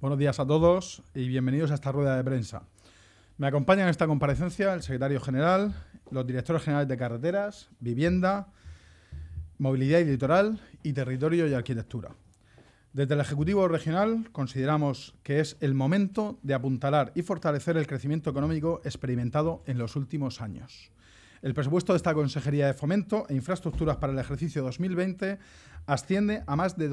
Buenos días a todos y bienvenidos a esta rueda de prensa. Me acompañan en esta comparecencia el secretario general, los directores generales de carreteras, vivienda, movilidad y litoral y territorio y arquitectura. Desde el Ejecutivo Regional consideramos que es el momento de apuntalar y fortalecer el crecimiento económico experimentado en los últimos años. El presupuesto de esta Consejería de Fomento e Infraestructuras para el ejercicio 2020 asciende a más de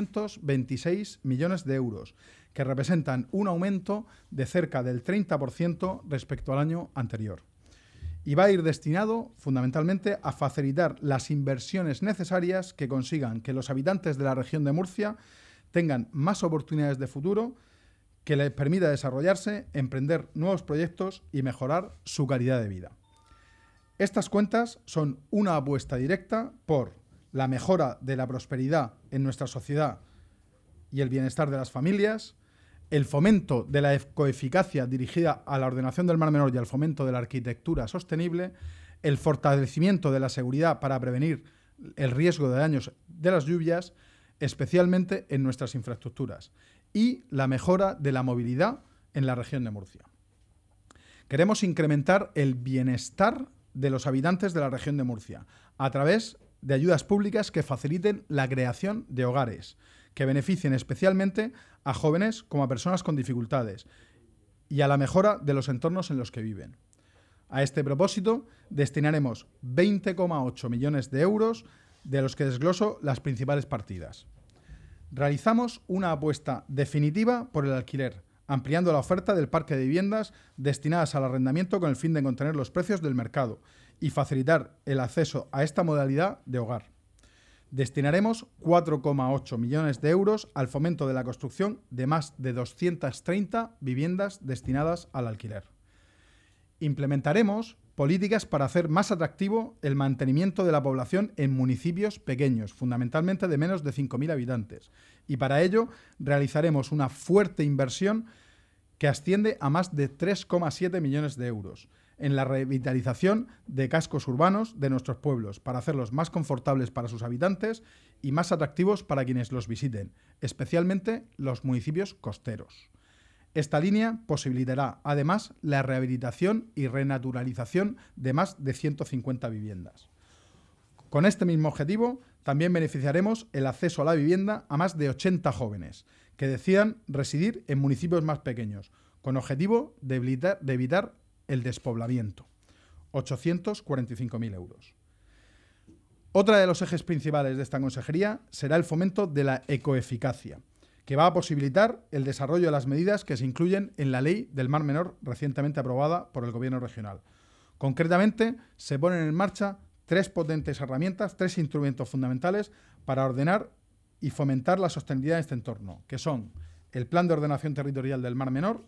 226 millones de euros, que representan un aumento de cerca del 30% respecto al año anterior. Y va a ir destinado fundamentalmente a facilitar las inversiones necesarias que consigan que los habitantes de la región de Murcia tengan más oportunidades de futuro, que les permita desarrollarse, emprender nuevos proyectos y mejorar su calidad de vida. Estas cuentas son una apuesta directa por la mejora de la prosperidad en nuestra sociedad y el bienestar de las familias, el fomento de la ecoeficacia dirigida a la ordenación del Mar Menor y al fomento de la arquitectura sostenible, el fortalecimiento de la seguridad para prevenir el riesgo de daños de las lluvias, especialmente en nuestras infraestructuras, y la mejora de la movilidad en la región de Murcia. Queremos incrementar el bienestar de los habitantes de la región de Murcia a través de ayudas públicas que faciliten la creación de hogares, que beneficien especialmente a jóvenes como a personas con dificultades y a la mejora de los entornos en los que viven. A este propósito, destinaremos 20,8 millones de euros, de los que desgloso las principales partidas. Realizamos una apuesta definitiva por el alquiler, ampliando la oferta del parque de viviendas destinadas al arrendamiento con el fin de contener los precios del mercado y facilitar el acceso a esta modalidad de hogar. Destinaremos 4,8 millones de euros al fomento de la construcción de más de 230 viviendas destinadas al alquiler. Implementaremos políticas para hacer más atractivo el mantenimiento de la población en municipios pequeños, fundamentalmente de menos de 5.000 habitantes. Y para ello realizaremos una fuerte inversión que asciende a más de 3,7 millones de euros en la revitalización de cascos urbanos de nuestros pueblos, para hacerlos más confortables para sus habitantes y más atractivos para quienes los visiten, especialmente los municipios costeros. Esta línea posibilitará, además, la rehabilitación y renaturalización de más de 150 viviendas. Con este mismo objetivo, también beneficiaremos el acceso a la vivienda a más de 80 jóvenes que decidan residir en municipios más pequeños, con objetivo de evitar el despoblamiento. 845.000 euros. Otra de los ejes principales de esta consejería será el fomento de la ecoeficacia, que va a posibilitar el desarrollo de las medidas que se incluyen en la Ley del Mar Menor recientemente aprobada por el Gobierno regional. Concretamente, se ponen en marcha 3 potentes herramientas, 3 instrumentos fundamentales para ordenar y fomentar la sostenibilidad de este entorno, que son el Plan de Ordenación Territorial del Mar Menor,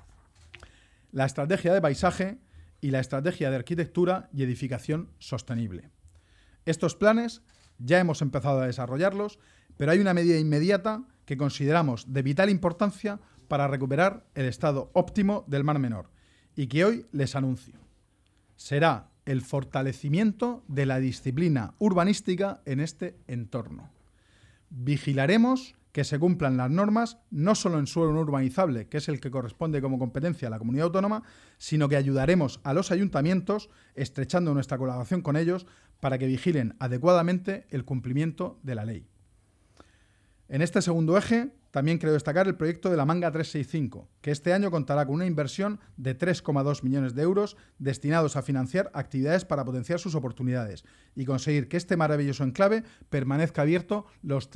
la Estrategia de Paisaje y la Estrategia de Arquitectura y Edificación Sostenible. Estos planes ya hemos empezado a desarrollarlos, pero hay una medida inmediata que consideramos de vital importancia para recuperar el estado óptimo del Mar Menor y que hoy les anuncio. Será el fortalecimiento de la disciplina urbanística en este entorno. Vigilaremos que se cumplan las normas no solo en suelo no urbanizable, que es el que corresponde como competencia a la comunidad autónoma, sino que ayudaremos a los ayuntamientos, estrechando nuestra colaboración con ellos, para que vigilen adecuadamente el cumplimiento de la ley. En este segundo eje, también quiero destacar el proyecto de la Manga 365, que este año contará con una inversión de 3,2 millones de euros destinados a financiar actividades para potenciar sus oportunidades y conseguir que este maravilloso enclave permanezca abierto los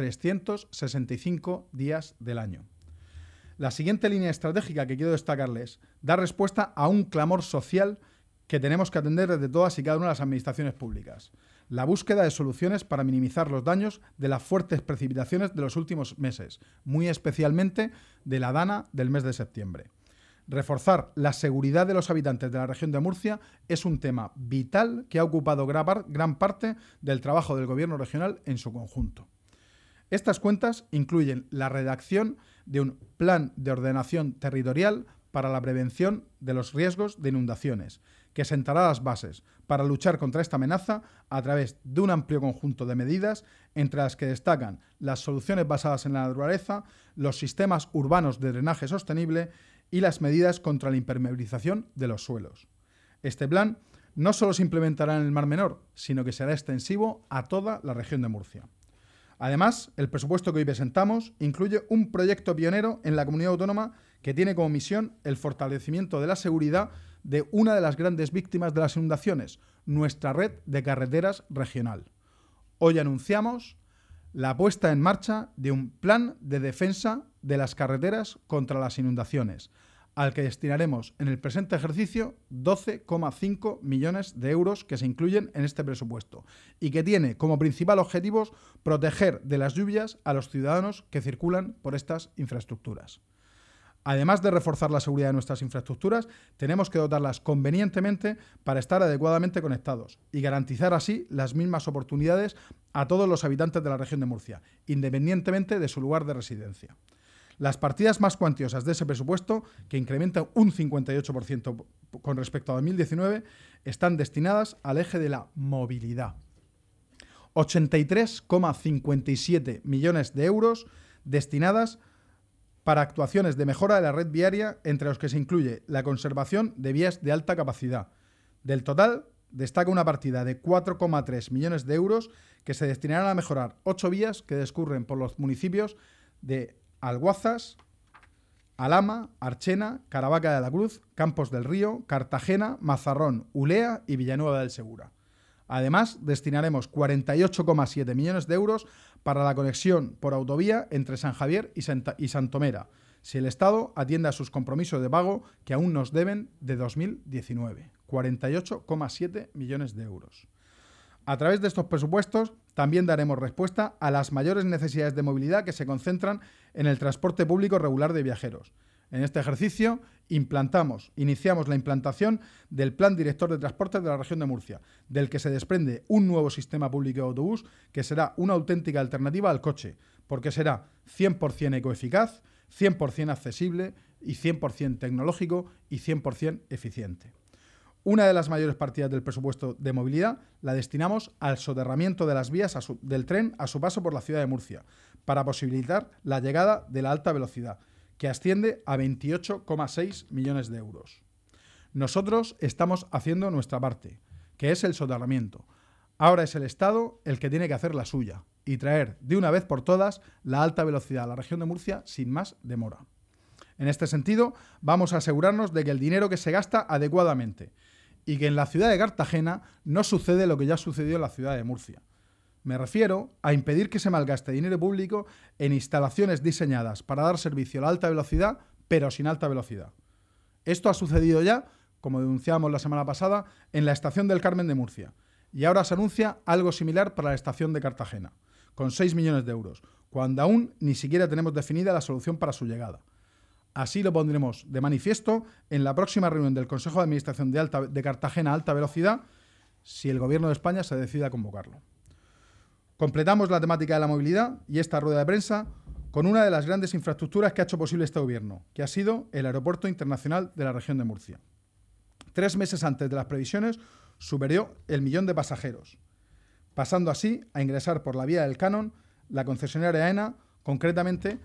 365 días del año. La siguiente línea estratégica que quiero destacarles da respuesta a un clamor social que tenemos que atender desde todas y cada una de las administraciones públicas. La búsqueda de soluciones para minimizar los daños de las fuertes precipitaciones de los últimos meses, muy especialmente de la dana del mes de septiembre. Reforzar la seguridad de los habitantes de la región de Murcia es un tema vital que ha ocupado gran parte del trabajo del Gobierno regional en su conjunto. Estas cuentas incluyen la redacción de un plan de ordenación territorial para la prevención de los riesgos de inundaciones, que sentará las bases para luchar contra esta amenaza a través de un amplio conjunto de medidas, entre las que destacan las soluciones basadas en la naturaleza, los sistemas urbanos de drenaje sostenible y las medidas contra la impermeabilización de los suelos. Este plan no solo se implementará en el Mar Menor, sino que será extensivo a toda la región de Murcia. Además, el presupuesto que hoy presentamos incluye un proyecto pionero en la comunidad autónoma que tiene como misión el fortalecimiento de la seguridad de una de las grandes víctimas de las inundaciones, nuestra red de carreteras regional. Hoy anunciamos la puesta en marcha de un plan de defensa de las carreteras contra las inundaciones, al que destinaremos en el presente ejercicio 12,5 millones de euros que se incluyen en este presupuesto y que tiene como principal objetivo proteger de las lluvias a los ciudadanos que circulan por estas infraestructuras. Además de reforzar la seguridad de nuestras infraestructuras, tenemos que dotarlas convenientemente para estar adecuadamente conectados y garantizar así las mismas oportunidades a todos los habitantes de la región de Murcia, independientemente de su lugar de residencia. Las partidas más cuantiosas de ese presupuesto, que incrementan un 58% con respecto a 2019, están destinadas al eje de la movilidad. 83,57 millones de euros destinadas para actuaciones de mejora de la red viaria, entre los que se incluye la conservación de vías de alta capacidad. Del total, destaca una partida de 4,3 millones de euros que se destinarán a mejorar 8 vías que discurren por los municipios de Alguazas, Alhama, Archena, Caravaca de la Cruz, Campos del Río, Cartagena, Mazarrón, Ulea y Villanueva del Segura. Además, destinaremos 48,7 millones de euros para la conexión por autovía entre San Javier y Santomera, si el Estado atiende a sus compromisos de pago que aún nos deben de 2019. 48,7 millones de euros. A través de estos presupuestos también daremos respuesta a las mayores necesidades de movilidad que se concentran en el transporte público regular de viajeros. En este ejercicio iniciamos la implantación del Plan Director de Transportes de la región de Murcia, del que se desprende un nuevo sistema público de autobús que será una auténtica alternativa al coche, porque será 100% ecoeficaz, 100% accesible y 100% tecnológico y 100% eficiente. Una de las mayores partidas del presupuesto de movilidad la destinamos al soterramiento de las vías del tren a su paso por la ciudad de Murcia, para posibilitar la llegada de la alta velocidad, que asciende a 28,6 millones de euros. Nosotros estamos haciendo nuestra parte, que es el soterramiento. Ahora es el Estado el que tiene que hacer la suya y traer de una vez por todas la alta velocidad a la región de Murcia sin más demora. En este sentido, vamos a asegurarnos de que el dinero que se gasta adecuadamente y que en la ciudad de Cartagena no sucede lo que ya sucedió en la ciudad de Murcia. Me refiero a impedir que se malgaste dinero público en instalaciones diseñadas para dar servicio a la alta velocidad, pero sin alta velocidad. Esto ha sucedido ya, como denunciábamos la semana pasada, en la estación del Carmen de Murcia. Y ahora se anuncia algo similar para la estación de Cartagena, con 6 millones de euros, cuando aún ni siquiera tenemos definida la solución para su llegada. Así lo pondremos de manifiesto en la próxima reunión del Consejo de Administración de Cartagena Alta Velocidad, si el Gobierno de España se decide a convocarlo. Completamos la temática de la movilidad y esta rueda de prensa con una de las grandes infraestructuras que ha hecho posible este Gobierno, que ha sido el Aeropuerto Internacional de la región de Murcia. 3 meses antes de las previsiones superó el 1.000.000 de pasajeros, pasando así a ingresar por la vía del canon la concesionaria AENA, concretamente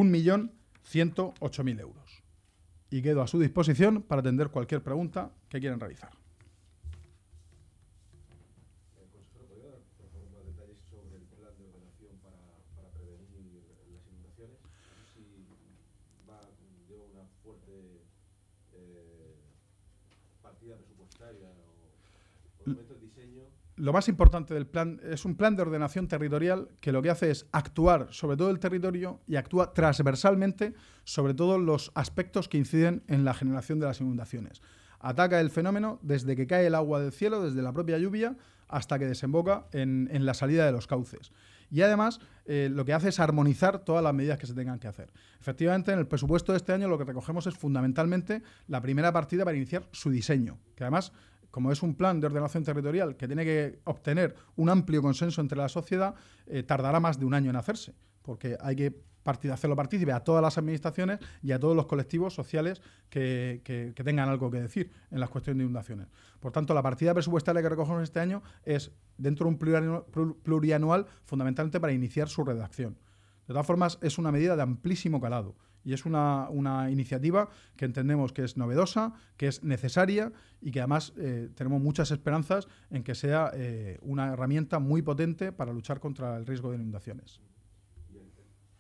1.108.000 euros. Y quedo a su disposición para atender cualquier pregunta que quieran realizar. Consejero, ¿podría dar, por favor, más detalles sobre el plan de ordenación para prevenir las inundaciones? Si lleva una fuerte partida presupuestaria o momento de diseño. Lo más importante del plan es un plan de ordenación territorial que lo que hace es actuar sobre todo el territorio y actúa transversalmente sobre todos los aspectos que inciden en la generación de las inundaciones. Ataca el fenómeno desde que cae el agua del cielo, desde la propia lluvia, hasta que desemboca en la salida de los cauces. Y además lo que hace es armonizar todas las medidas que se tengan que hacer. Efectivamente, en el presupuesto de este año lo que recogemos es fundamentalmente la primera partida para iniciar su diseño, que además, como es un plan de ordenación territorial que tiene que obtener un amplio consenso entre la sociedad, tardará más de un año en hacerse, porque hay que hacerlo partícipe a todas las administraciones y a todos los colectivos sociales que tengan algo que decir en las cuestiones de inundaciones. Por tanto, la partida presupuestaria que recogemos este año es dentro de un plurianual fundamentalmente para iniciar su redacción. De todas formas, es una medida de amplísimo calado y es una iniciativa que entendemos que es novedosa, que es necesaria y que además tenemos muchas esperanzas en que sea una herramienta muy potente para luchar contra el riesgo de inundaciones. Y el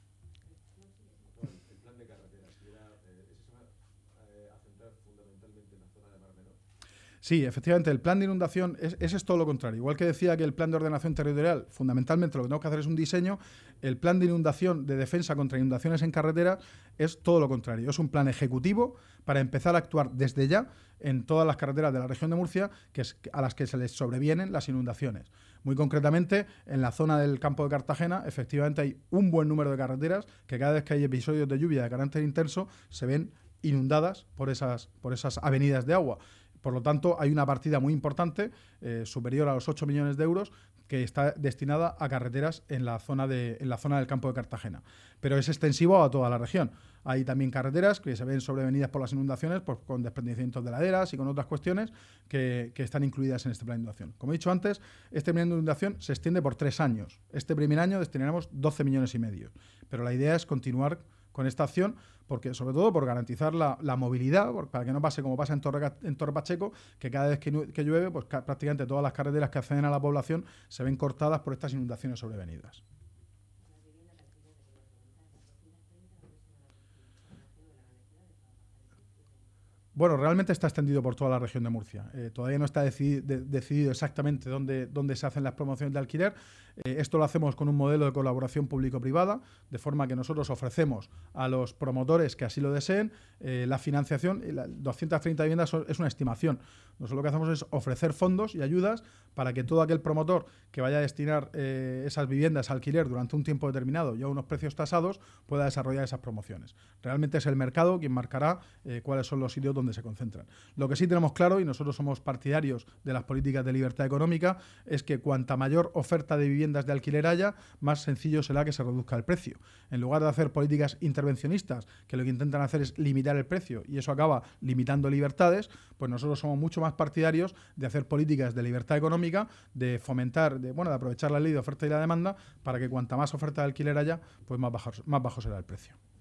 plan de carreteras, ese se va a centrar fundamentalmente en la zona de Mar Menor. Sí, efectivamente, el plan de inundación es todo lo contrario. Igual que decía que el plan de ordenación territorial, fundamentalmente lo que tenemos que hacer es un diseño, el plan de inundación, de defensa contra inundaciones en carreteras, es todo lo contrario. Es un plan ejecutivo para empezar a actuar desde ya en todas las carreteras de la región de Murcia a las que se les sobrevienen las inundaciones. Muy concretamente, en la zona del campo de Cartagena, efectivamente hay un buen número de carreteras que cada vez que hay episodios de lluvia de carácter intenso se ven inundadas por esas avenidas de agua. Por lo tanto, hay una partida muy importante, superior a los 8 millones de euros, que está destinada a carreteras en la zona del campo de Cartagena. Pero es extensivo a toda la región. Hay también carreteras que se ven sobrevenidas por las inundaciones, pues, con desprendimientos de laderas y con otras cuestiones que están incluidas en este plan de inundación. Como he dicho antes, este plan de inundación se extiende por 3 años. Este primer año destinaremos 12 millones y medio. Pero la idea es continuar con esta acción, porque sobre todo por garantizar la movilidad, para que no pase como pasa en Torre Pacheco, que cada vez que llueve, pues prácticamente todas las carreteras que acceden a la población se ven cortadas por estas inundaciones sobrevenidas. Bueno, realmente está extendido por toda la región de Murcia. Todavía no está decidido exactamente dónde se hacen las promociones de alquiler. Esto lo hacemos con un modelo de colaboración público-privada, de forma que nosotros ofrecemos a los promotores que así lo deseen la financiación. 230 viviendas es una estimación. Nosotros lo que hacemos es ofrecer fondos y ayudas para que todo aquel promotor que vaya a destinar esas viviendas a alquiler durante un tiempo determinado y a unos precios tasados pueda desarrollar esas promociones. Realmente es el mercado quien marcará cuáles son los sitios donde se concentran. Lo que sí tenemos claro, y nosotros somos partidarios de las políticas de libertad económica, es que cuanta mayor oferta de viviendas de alquiler haya, más sencillo será que se reduzca el precio. En lugar de hacer políticas intervencionistas, que lo que intentan hacer es limitar el precio y eso acaba limitando libertades, pues nosotros somos mucho más partidarios de hacer políticas de libertad económica, de fomentar, de aprovechar la ley de oferta y la demanda para que cuanta más oferta de alquiler haya, pues más bajo será el precio.